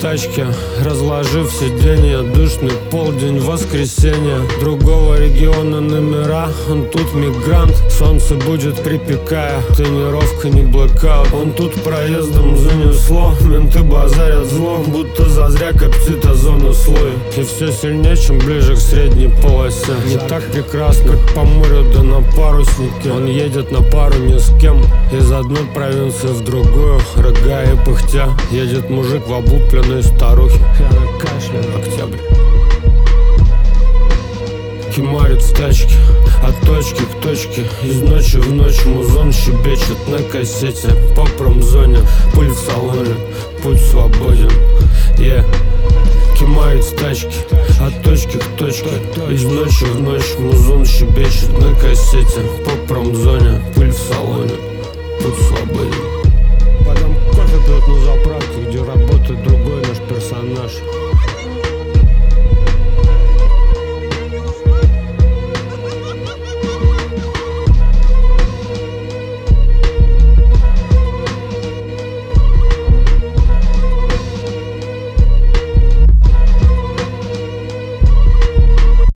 тачке, разложив сиденье. Душный полдень воскресенья. Другого региона номера, он тут мигрант. Солнце будет припекая, тренировка не блэкаут. Он тут проездом занесло, менты базарят зло, будто зазря коптит озону слой. И все сильнее, чем ближе к средней полосе. Не так прекрасно, как по морю да на паруснике. Он едет на пару ни с кем, из одной провинции в другую, рыгая и пыхтя. Едет мужик в облупленной старухе. Я на кашле. Октябрь. Кимарит в тачке, от точки к точке, из ночи в ночь музон щебечет на кассете. По промзоне, пыль в салоне, путь свободен. Кимарит в тачке, от точки к точке, из ночи в ночь музон щебечет на кассете. По промзоне,